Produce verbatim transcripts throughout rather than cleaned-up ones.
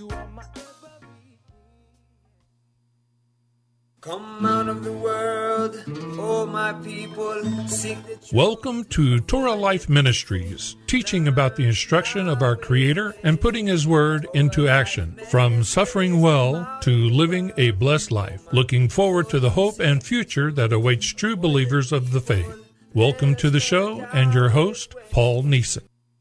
Come out of the world, oh my people, sing the truth. Welcome to Torah Life Ministries, teaching about the instruction of our Creator and putting His Word into action, from suffering well to living a blessed life, looking forward to the hope and future that awaits true believers of the faith. Welcome to the show and your host, Paul Neeson.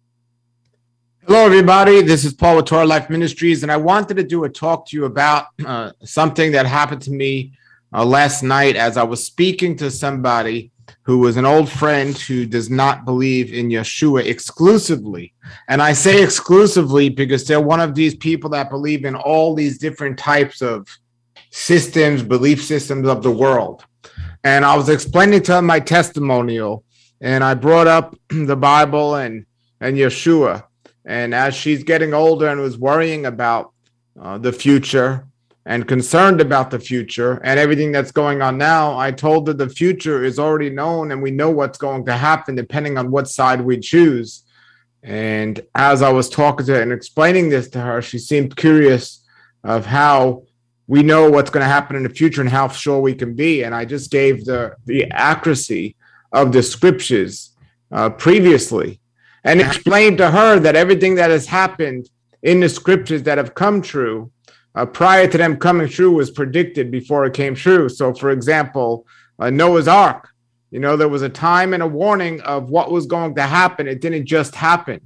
Hello, everybody. This is Paul with Torah Life Ministries, and I wanted to do a talk to you about uh, something that happened to me Uh, last night as I was speaking to somebody who was an old friend who does not believe in Yeshua exclusively. And I say exclusively because they're one of these people that believe in all these different types of systems, belief systems of the world. And I was explaining to them my testimonial, and I brought up the Bible and, and Yeshua. And as she's getting older and was worrying about uh, the future, and concerned about the future and everything that's going on now, I told her the future is already known and we know what's going to happen depending on what side we choose. And as I was talking to her and explaining this to her, she seemed curious of how we know what's going to happen in the future and how sure we can be. And I just gave the, the accuracy of the scriptures uh, previously and explained to her that everything that has happened in the scriptures that have come true Uh, prior to them coming true was predicted before it came true. So, for example, uh, Noah's Ark, you know, there was a time and a warning of what was going to happen. It didn't just happen.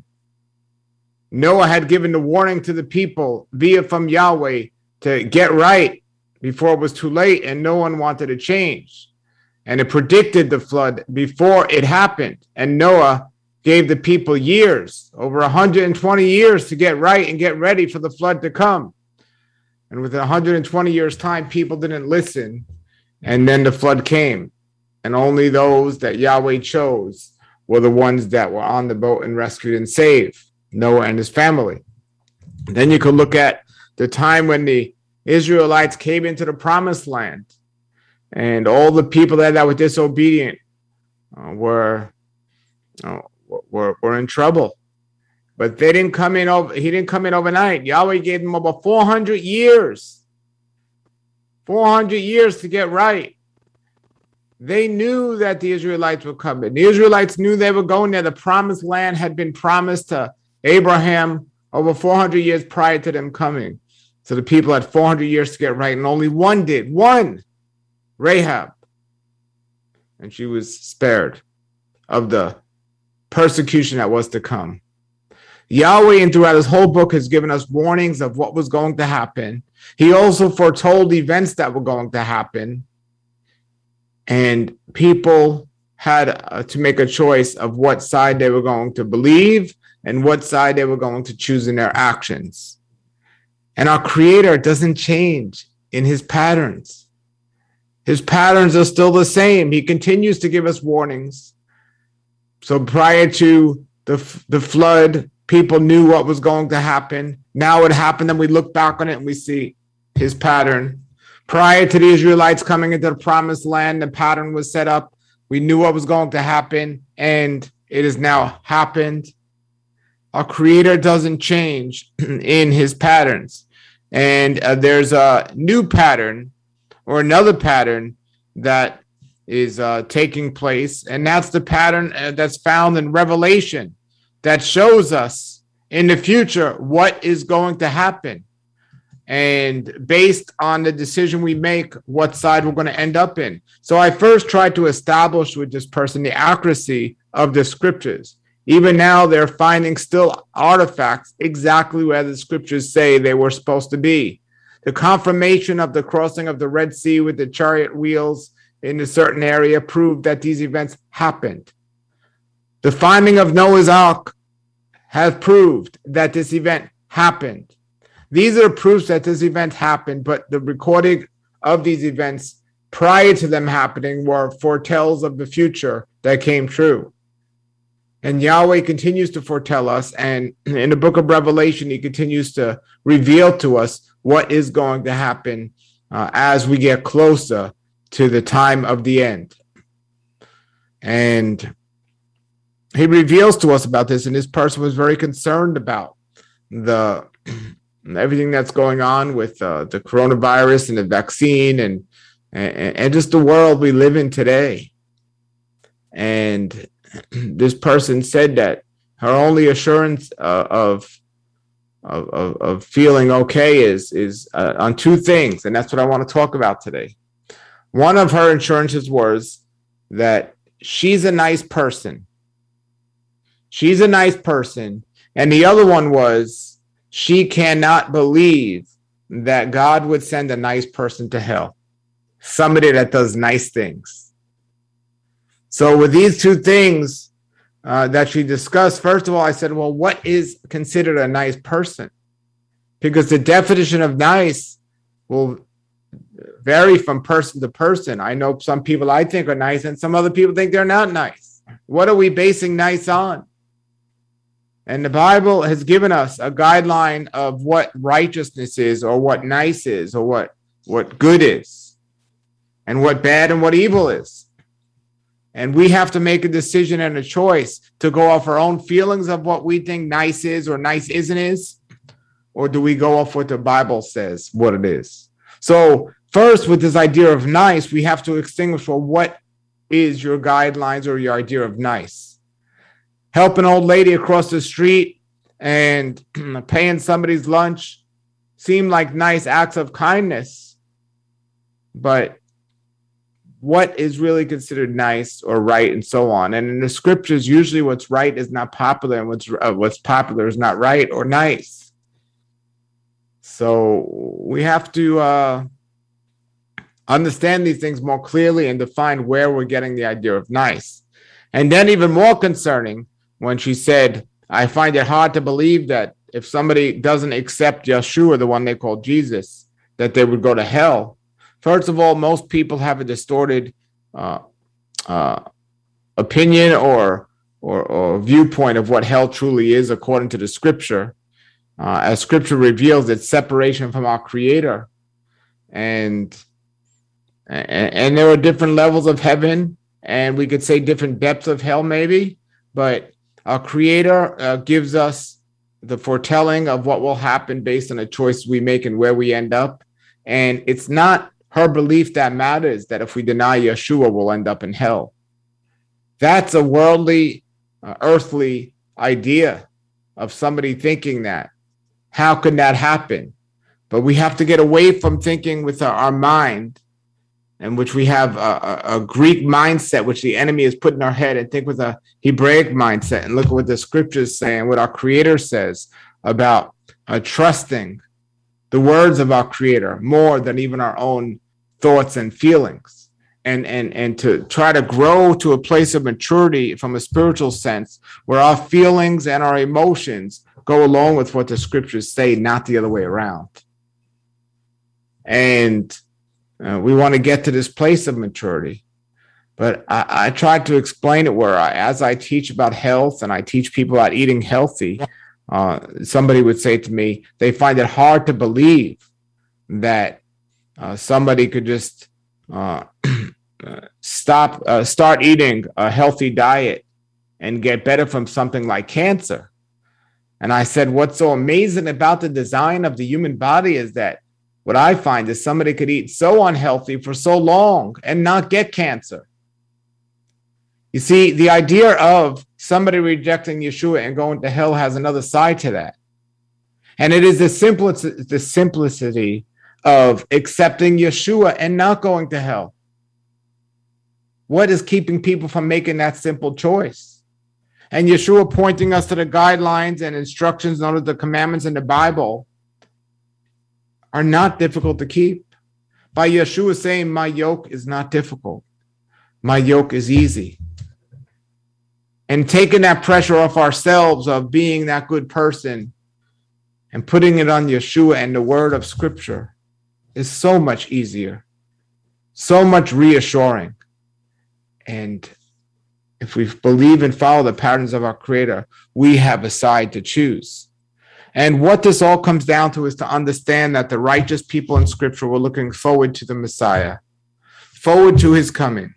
Noah had given the warning to the people via from Yahweh to get right before it was too late, and no one wanted to change. And it predicted the flood before it happened. And Noah gave the people years, over one hundred twenty years, to get right and get ready for the flood to come. And within one hundred twenty years' time, people didn't listen. And then the flood came. And only those that Yahweh chose were the ones that were on the boat and rescued and saved, Noah and his family. Then you could look at the time when the Israelites came into the promised land. And all the people that, that were disobedient uh, were, uh, were, were in trouble. But they didn't come in over, he didn't come in overnight. Yahweh gave them over four hundred years. four hundred years to get right. They knew that the Israelites were coming. The Israelites knew they were going there. The promised land had been promised to Abraham over four hundred years prior to them coming. So the people had four hundred years to get right, and only one did. One, Rahab. And she was spared of the persecution that was to come. Yahweh, and throughout his whole book, has given us warnings of what was going to happen. He also foretold events that were going to happen. And people had uh, to make a choice of what side they were going to believe and what side they were going to choose in their actions. And our Creator doesn't change in his patterns. His patterns are still the same. He continues to give us warnings. So prior to the, the flood, people knew what was going to happen. Now it happened, and we look back on it and we see his pattern. Prior to the Israelites coming into the promised land, the pattern was set up. We knew what was going to happen, and it has now happened. Our Creator doesn't change in his patterns. And uh, there's a new pattern or another pattern that is uh, taking place, and that's the pattern uh, that's found in Revelation, that shows us in the future what is going to happen. And based on the decision we make, what side we're going to end up in. So I first tried to establish with this person the accuracy of the scriptures. Even now, they're finding still artifacts exactly where the scriptures say they were supposed to be. The confirmation of the crossing of the Red Sea with the chariot wheels in a certain area proved that these events happened. The finding of Noah's Ark has proved that this event happened. These are proofs that this event happened, but the recording of these events prior to them happening were foretells of the future that came true. And Yahweh continues to foretell us, and in the book of Revelation, he continues to reveal to us what is going to happen uh, as we get closer to the time of the end. And he reveals to us about this, and this person was very concerned about the everything that's going on with uh, the coronavirus and the vaccine and, and and just the world we live in today. And this person said that her only assurance uh, of, of of of feeling okay is is uh, on two things, and that's what I want to talk about today. One of her assurances was that she's a nice person. She's a nice person, and the other one was she cannot believe that God would send a nice person to hell, somebody that does nice things. So with these two things uh, that she discussed, first of all, I said, well, what is considered a nice person? Because the definition of nice will vary from person to person. I know some people I think are nice and some other people think they're not nice. What are we basing nice on? And the Bible has given us a guideline of what righteousness is, or what nice is, or what, what good is, and what bad and what evil is. And we have to make a decision and a choice to go off our own feelings of what we think nice is or nice isn't is, or do we go off what the Bible says what it is? So first, with this idea of nice, we have to extinguish, well, what is your guidelines or your idea of nice? Help an old lady across the street and paying somebody's lunch seem like nice acts of kindness, but what is really considered nice or right, and so on. And in the scriptures, usually what's right is not popular, and what's uh, what's popular is not right or nice. So we have to uh, understand these things more clearly and define where we're getting the idea of nice. And then even more concerning, when she said, I find it hard to believe that if somebody doesn't accept Yeshua, the one they call Jesus, that they would go to hell. First of all, most people have a distorted uh, uh, opinion or, or or viewpoint of what hell truly is according to the scripture. Uh, as scripture reveals, it's separation from our Creator. And, and, and there are different levels of heaven, and we could say different depths of hell maybe, but our Creator uh, gives us the foretelling of what will happen based on the choice we make and where we end up. And it's not her belief that matters, that if we deny Yeshua, we'll end up in hell. That's a worldly, uh, earthly idea of somebody thinking that. How can that happen? But we have to get away from thinking with our, our mind, in which we have a, a, a Greek mindset, which the enemy has put in our head, and think with a Hebraic mindset and look at what the scriptures say and what our Creator says about uh, trusting the words of our Creator more than even our own thoughts and feelings, and, and, and to try to grow to a place of maturity from a spiritual sense where our feelings and our emotions go along with what the scriptures say, not the other way around. And Uh, we want to get to this place of maturity. But I, I tried to explain it where I, as I teach about health and I teach people about eating healthy, uh, somebody would say to me, they find it hard to believe that uh, somebody could just uh, stop, uh, start eating a healthy diet and get better from something like cancer. And I said, what's so amazing about the design of the human body is that what I find is somebody could eat so unhealthy for so long and not get cancer. You see, the idea of somebody rejecting Yeshua and going to hell has another side to that. And it is the simplicity, the simplicity of accepting Yeshua and not going to hell. What is keeping people from making that simple choice? And Yeshua pointing us to the guidelines and instructions under the commandments in the Bible are not difficult to keep. By Yeshua saying, my yoke is not difficult. My yoke is easy. And taking that pressure off ourselves of being that good person and putting it on Yeshua and the word of scripture is so much easier, so much reassuring. And if we believe and follow the patterns of our Creator, we have a side to choose. And what this all comes down to is to understand that the righteous people in scripture were looking forward to the Messiah, forward to his coming.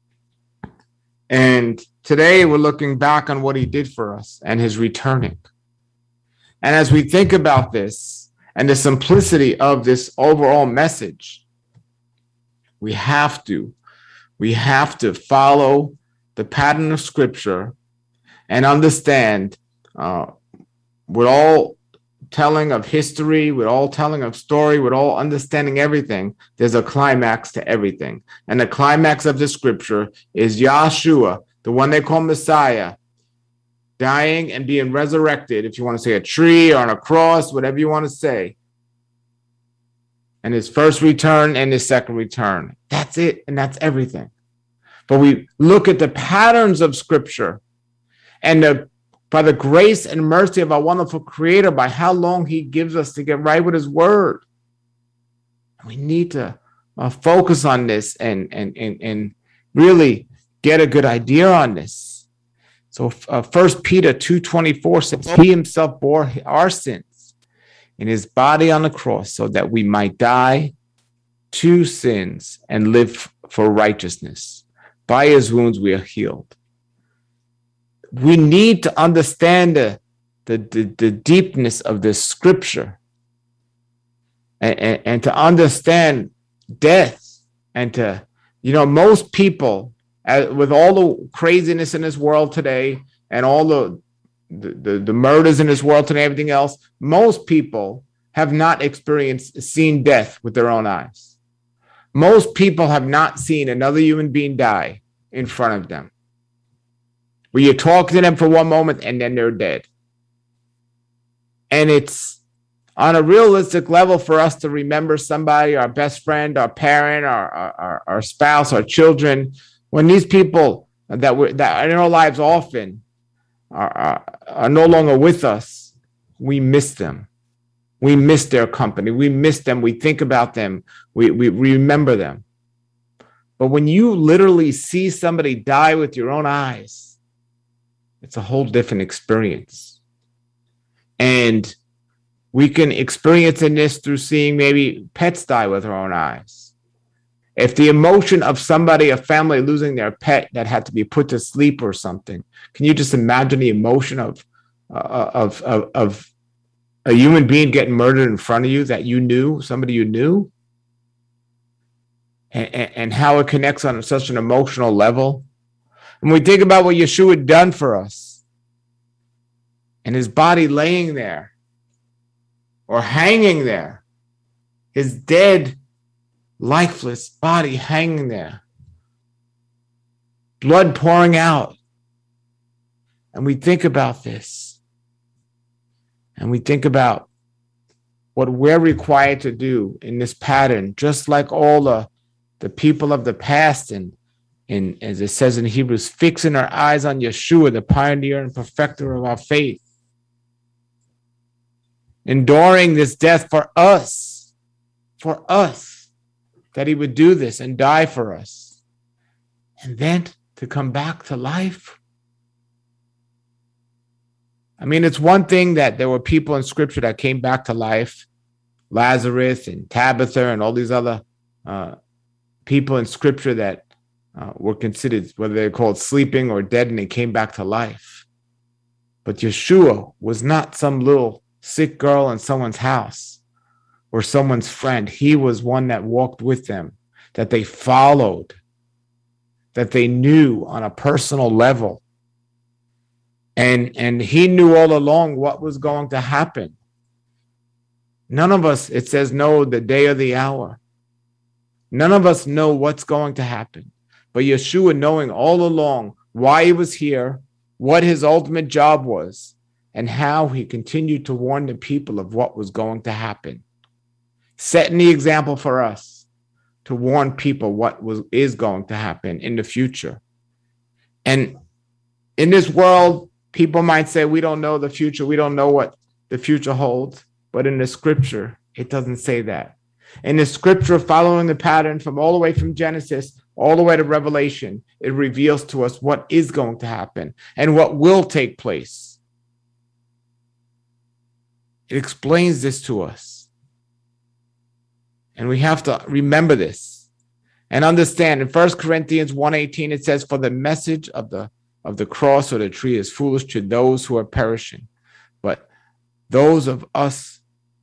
And today we're looking back on what he did for us and his returning. And as we think about this, and the simplicity of this overall message, we have to, we have to follow the pattern of Scripture and understand uh, with all telling of history, with all telling of story, with all understanding everything, there's a climax to everything. And the climax of the Scripture is Yahshua, the one they call Messiah, dying and being resurrected, if you want to say a tree or on a cross, whatever you want to say, and his first return and his second return. That's it, and that's everything. But we look at the patterns of Scripture, and the, by the grace and mercy of our wonderful Creator, by how long he gives us to get right with his word. We need to uh, focus on this and, and, and, and really get a good idea on this. So uh, First Peter two twenty-four says, he himself bore our sins in his body on the cross so that we might die to sins and live for righteousness. By his wounds we are healed. We need to understand the, the, the, the deepness of this Scripture and, and, and to understand death and to, you know, most people, uh, with all the craziness in this world today and all the, the, the, the murders in this world today, everything else, most people have not experienced, seen death with their own eyes. Most people have not seen another human being die in front of them, where you talk to them for one moment and then they're dead. And it's on a realistic level for us to remember somebody, our best friend, our parent, our, our, our spouse, our children, when these people that, we're, that are in our lives often are, are, are no longer with us, we miss them. We miss their company. We miss them. We think about them. We, we remember them. But when you literally see somebody die with your own eyes, it's a whole different experience. And we can experience in this through seeing maybe pets die with our own eyes. If the emotion of somebody, a family losing their pet that had to be put to sleep or something, can you just imagine the emotion of, uh, of, of, of a human being getting murdered in front of you that you knew, somebody you knew? And, and, and how it connects on such an emotional level. When we think about what Yeshua had done for us, and his body laying there or hanging there, his dead, lifeless body hanging there, blood pouring out. And we think about this, and we think about what we're required to do in this pattern, just like all the, the people of the past, and in, as it says in Hebrews, fixing our eyes on Yeshua, the pioneer and perfecter of our faith, enduring this death for us, for us, that he would do this and die for us, and then to come back to life. I mean, it's one thing that there were people in Scripture that came back to life, Lazarus and Tabitha and all these other uh, people in Scripture that uh, were considered, whether they're called sleeping or dead, and they came back to life. But Yeshua was not some little sick girl in someone's house or someone's friend. He was one that walked with them, that they followed, that they knew on a personal level. And, and he knew all along what was going to happen. None of us, it says, know the day or the hour. None of us know what's going to happen. But Yeshua, knowing all along why he was here, what his ultimate job was, and how he continued to warn the people of what was going to happen, setting the example for us to warn people what was is going to happen in the future. And in this world, people might say, we don't know the future. We don't know what the future holds. But in the Scripture, it doesn't say that. In the Scripture, following the pattern from all the way from Genesis all the way to Revelation, it reveals to us what is going to happen and what will take place. It explains this to us. And we have to remember this and understand. In First Corinthians one eighteen, it says, for the message of the of the cross or the tree is foolish to those who are perishing. But those of us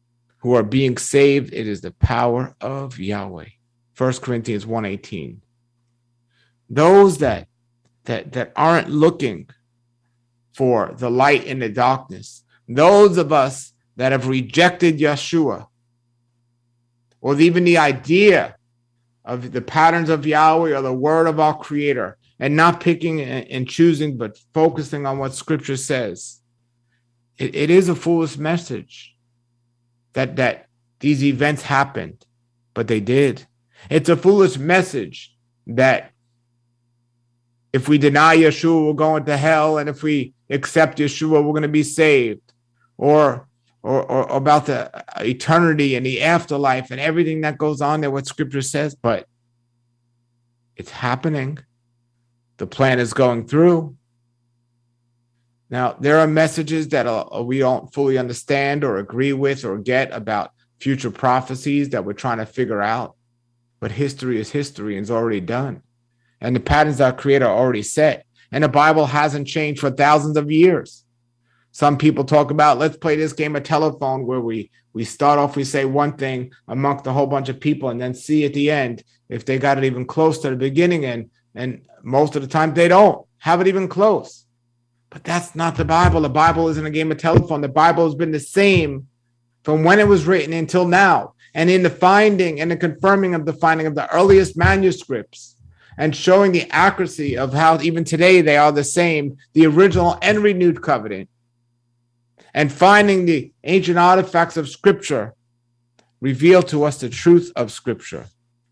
who are being saved, it is the power of Yahweh. First Corinthians one eighteen. Those that, that, that aren't looking for the light in the darkness, those of us that have rejected Yeshua, or even the idea of the patterns of Yahweh or the word of our Creator, and not picking and choosing, but focusing on what Scripture says, it, it is a foolish message that, that these events happened, but they did. It's a foolish message that if we deny Yeshua, we're going to hell, and if we accept Yeshua, we're going to be saved, or, or, or about the eternity and the afterlife and everything that goes on there, what Scripture says. But it's happening. The plan is going through. Now, there are messages that uh, we don't fully understand or agree with or get about future prophecies that we're trying to figure out. But history is history and is already done. And the patterns that our Creator already set. And the Bible hasn't changed for thousands of years. Some people talk about, let's play this game of telephone where we, we start off, we say one thing amongst a whole bunch of people, and then see at the end if they got it even close to the beginning. And, and most of the time they don't have it even close. But that's not the Bible. The Bible isn't a game of telephone. The Bible has been the same from when it was written until now. And in the finding and the confirming of the finding of the earliest manuscripts, and showing the accuracy of how even today they are the same, the original and renewed covenant, and finding the ancient artifacts of Scripture reveal to us the truth of Scripture.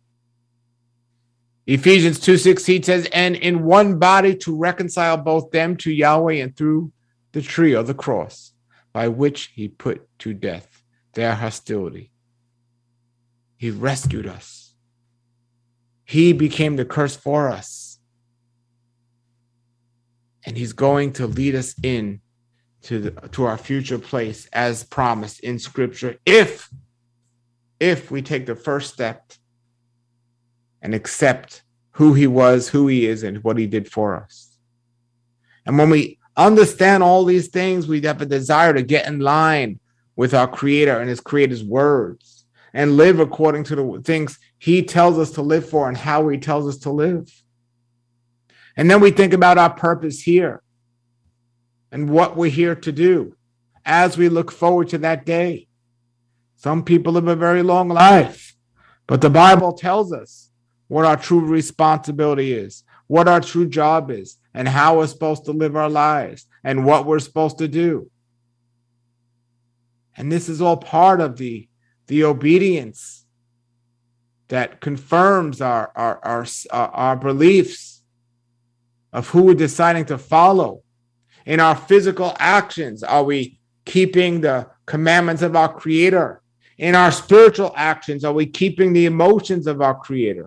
Ephesians two sixteen says, and in one body to reconcile both them to Yahweh, and through the tree of the cross, by which he put to death their hostility. He rescued us. He became the curse for us. And he's going to lead us in to, the, to our future place as promised in Scripture, if, if we take the first step and accept who he was, who he is, and what he did for us. And when we understand all these things, we have a desire to get in line with our Creator and his Creator's words and live according to the things he tells us to live for and how he tells us to live. And then we think about our purpose here and what we're here to do as we look forward to that day. Some people live a very long life, but the Bible tells us what our true responsibility is, what our true job is, and how we're supposed to live our lives, and what we're supposed to do. And this is all part of the, the obedience that confirms our, our, our, our beliefs of who we're deciding to follow. In our physical actions, are we keeping the commandments of our Creator? In our spiritual actions, are we keeping the emotions of our Creator?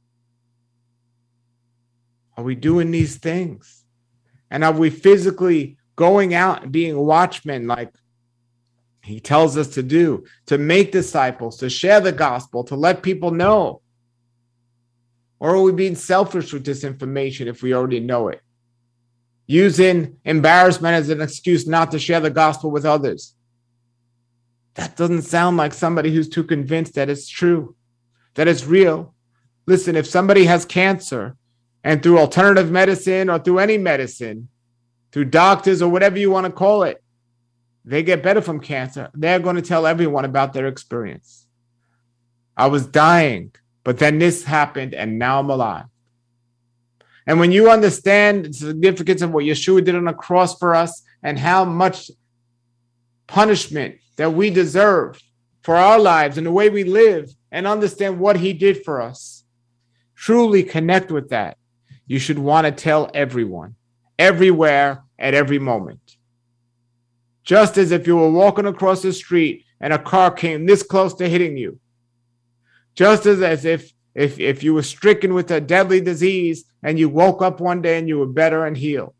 Are we doing these things? And are we physically going out and being watchmen like he tells us to do, to make disciples, to share the gospel, to let people know? Or are we being selfish with this information if we already know it? Using embarrassment as an excuse not to share the gospel with others. That doesn't sound like somebody who's too convinced that it's true, that it's real. Listen, if somebody has cancer and through alternative medicine or through any medicine, through doctors or whatever you want to call it, they get better from cancer, they're going to tell everyone about their experience. I was dying, but then this happened and now I'm alive. And when you understand the significance of what Yeshua did on the cross for us and how much punishment that we deserve for our lives and the way we live, and understand what he did for us, truly connect with that, you should want to tell everyone, everywhere, at every moment. Just as if you were walking across the street and a car came this close to hitting you. Just as, as if, if, if you were stricken with a deadly disease and you woke up one day and you were better and healed.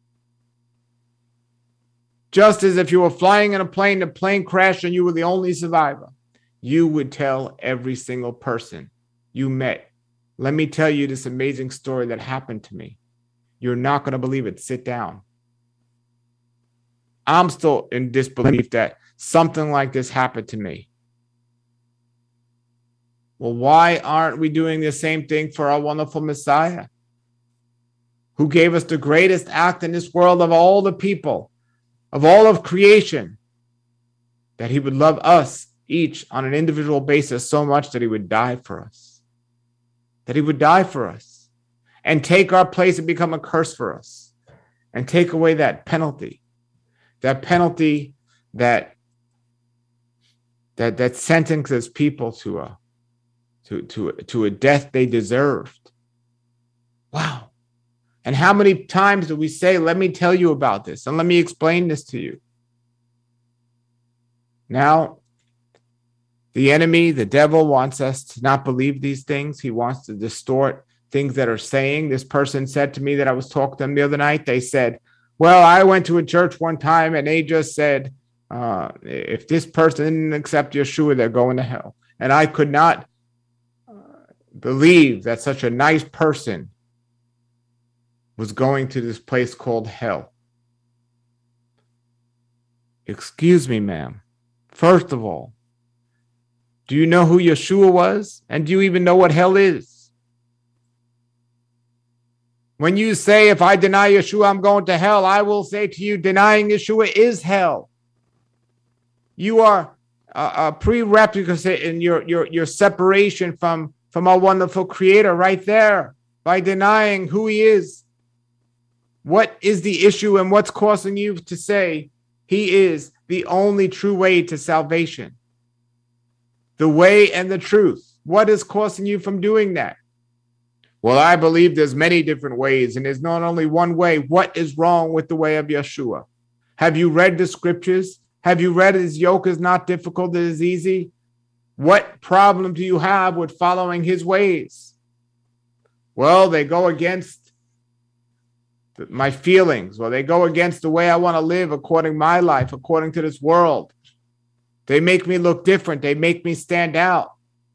Just as if you were flying in a plane, the plane crashed and you were the only survivor. You would tell every single person you met, let me tell you this amazing story that happened to me. You're not going to believe it. Sit down. I'm still in disbelief that something like this happened to me. Well, why aren't we doing the same thing for our wonderful Messiah, who gave us the greatest act in this world of all the people, of all of creation, that he would love us each on an individual basis so much that he would die for us, that he would die for us and take our place and become a curse for us and take away that penalty, that penalty that that that sentences people to a to to to a death they deserved. Wow. And how many times do we say, let me tell you about this and let me explain this to you? Now, the enemy, the devil, wants us to not believe these things. He wants to distort things that are saying. This person said to me that I was talking to them the other night. They said, well, I went to a church one time and they just said, uh, if this person didn't accept Yeshua, they're going to hell. And I could not uh, believe that such a nice person was going to this place called hell. Excuse me, ma'am. First of all, do you know who Yeshua was? And do you even know what hell is? When you say, if I deny Yeshua, I'm going to hell, I will say to you, denying Yeshua is hell. You are a, a prerequisite in your, your, your separation from, from our wonderful Creator right there by denying who he is. What is the issue and what's causing you to say he is the only true way to salvation? The way and the truth. What is causing you from doing that? Well, I believe there's many different ways, and there's not only one way. What is wrong with the way of Yeshua? Have you read the scriptures? Have you read his yoke is not difficult, it is easy? What problem do you have with following his ways? Well, they go against my feelings, or they go against the way I want to live according to my life, according to this world. They make me look different. They make me stand out.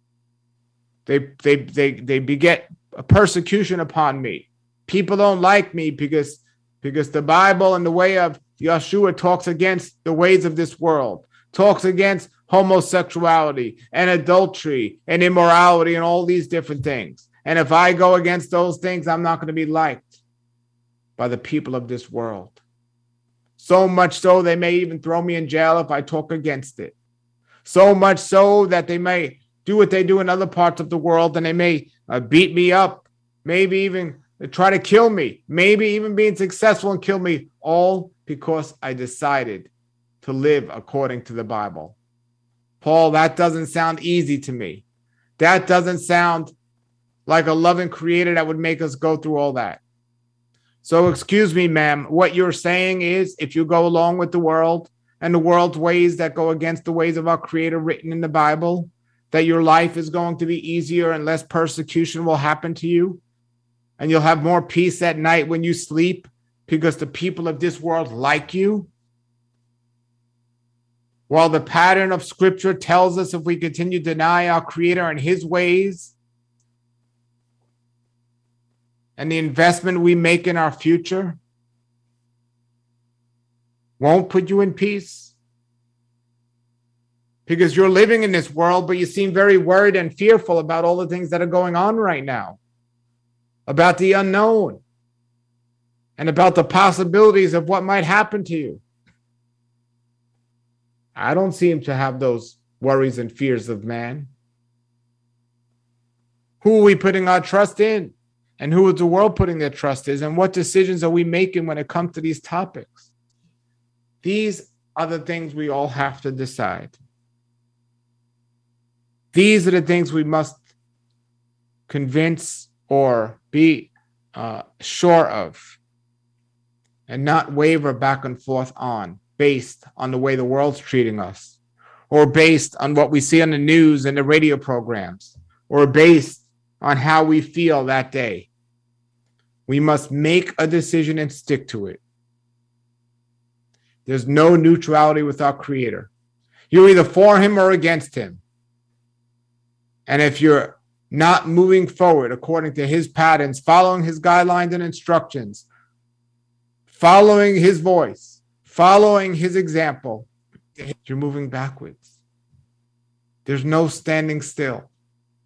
They they they they beget a persecution upon me. People don't like me because because the Bible and the way of Yeshua talks against the ways of this world, talks against homosexuality and adultery and immorality and all these different things. And if I go against those things, I'm not going to be liked by the people of this world. So much so they may even throw me in jail if I talk against it. So much so that they may do what they do in other parts of the world, and they may uh, beat me up, maybe even try to kill me, maybe even being successful and kill me, all because I decided to live according to the Bible. Paul, that doesn't sound easy to me. That doesn't sound like a loving Creator that would make us go through all that. So excuse me, ma'am, what you're saying is if you go along with the world and the world's ways that go against the ways of our Creator written in the Bible, that your life is going to be easier and less persecution will happen to you, and you'll have more peace at night when you sleep because the people of this world like you. While the pattern of Scripture tells us if we continue to deny our Creator and his ways and the investment we make in our future won't put you in peace, because you're living in this world, but you seem very worried and fearful about all the things that are going on right now, about the unknown and about the possibilities of what might happen to you. I don't seem to have those worries and fears of man. Who are we putting our trust in? And who is the world putting their trust in? And what decisions are we making when it comes to these topics? These are the things we all have to decide. These are the things we must convince or be uh, sure of and not waver back and forth on, based on the way the world's treating us, or based on what we see on the news and the radio programs, or based on how we feel that day. We must make a decision and stick to it. There's no neutrality with our Creator. You're either for him or against him. And if you're not moving forward according to his patterns, following his guidelines and instructions, following his voice, following his example, you're moving backwards. There's no standing still.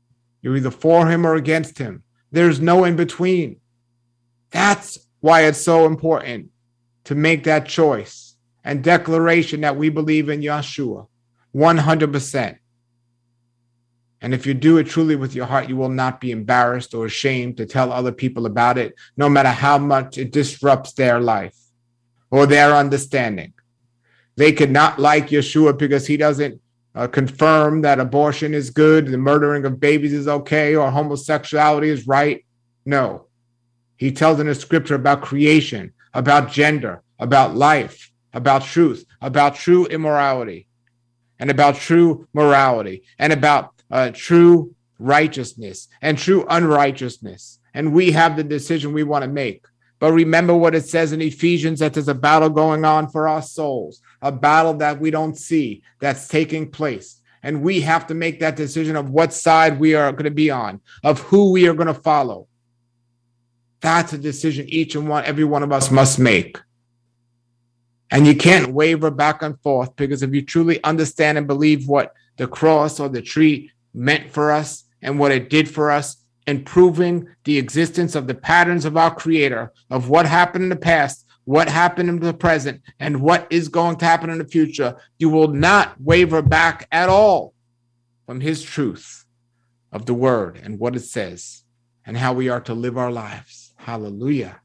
You're either for him or against him. There's no in between. That's why it's so important to make that choice and declaration that we believe in Yeshua one hundred percent. And if you do it truly with your heart, you will not be embarrassed or ashamed to tell other people about it, no matter how much it disrupts their life or their understanding. They could not like Yeshua because he doesn't uh, confirm that abortion is good, the murdering of babies is okay, or homosexuality is right. No. He tells in the scripture about creation, about gender, about life, about truth, about true immorality, and about true morality, and about uh, true righteousness and true unrighteousness. And we have the decision we want to make. But remember what it says in Ephesians, that there's a battle going on for our souls, a battle that we don't see that's taking place. And we have to make that decision of what side we are going to be on, of who we are going to follow. That's a decision each and one, every one of us must make. And you can't waver back and forth, because if you truly understand and believe what the cross or the tree meant for us and what it did for us, and proving the existence of the patterns of our Creator, of what happened in the past, what happened in the present, and what is going to happen in the future, you will not waver back at all from his truth of the word and what it says and how we are to live our lives. Hallelujah.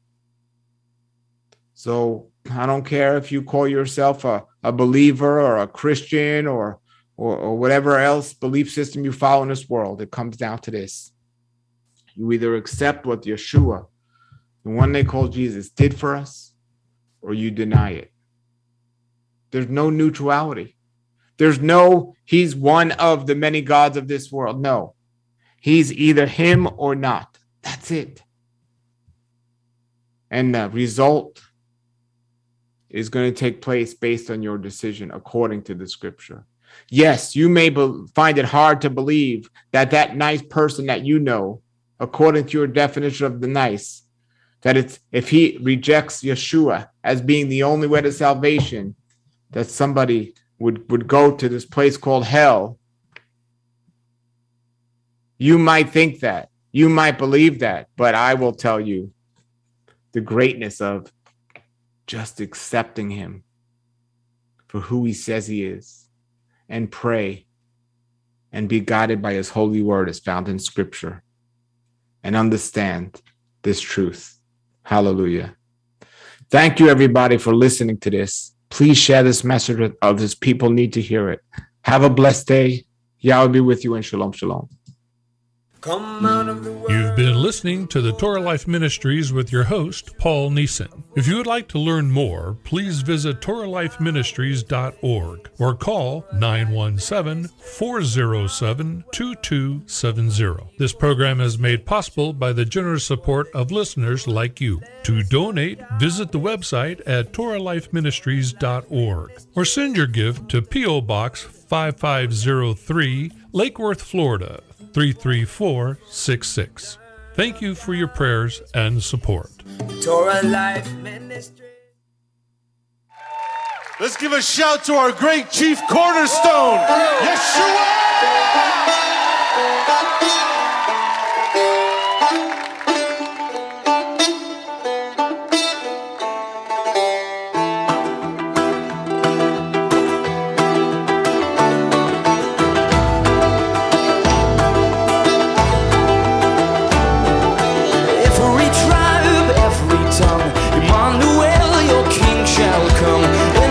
So I don't care if you call yourself a, a believer or a Christian or, or, or whatever else belief system you follow in this world. It comes down to this. You either accept what Yeshua, the one they call Jesus, did for us, or you deny it. There's no neutrality. There's no, he's one of the many gods of this world. No, he's either him or not. That's it. And the result is going to take place based on your decision according to the scripture. Yes, you may be, find it hard to believe that that nice person that you know, according to your definition of the nice, that it's if he rejects Yeshua as being the only way to salvation, that somebody would, would go to this place called hell. You might think that. You might believe that. But I will tell you the greatness of just accepting him for who he says he is, and pray and be guided by his holy word as found in scripture, and understand this truth. Hallelujah. Thank you, everybody, for listening to this. Please share this message with others. People need to hear it. Have a blessed day. Yahweh be with you, and shalom, shalom. Come out of the world. You've been listening to the Torah Life Ministries with your host, Paul Neeson. If you would like to learn more, please visit Torah Life Ministries dot org or call nine one seven, four zero seven, two two seven zero. This program is made possible by the generous support of listeners like you. To donate, visit the website at Torah Life Ministries dot org or send your gift to P O Box five five zero three, Lake Worth, Florida, three three four six six. Thank you for your prayers and support. Torah Life Ministry. Let's give a shout to our great chief cornerstone, Yeshua!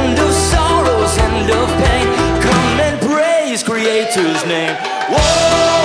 Name. Whoa!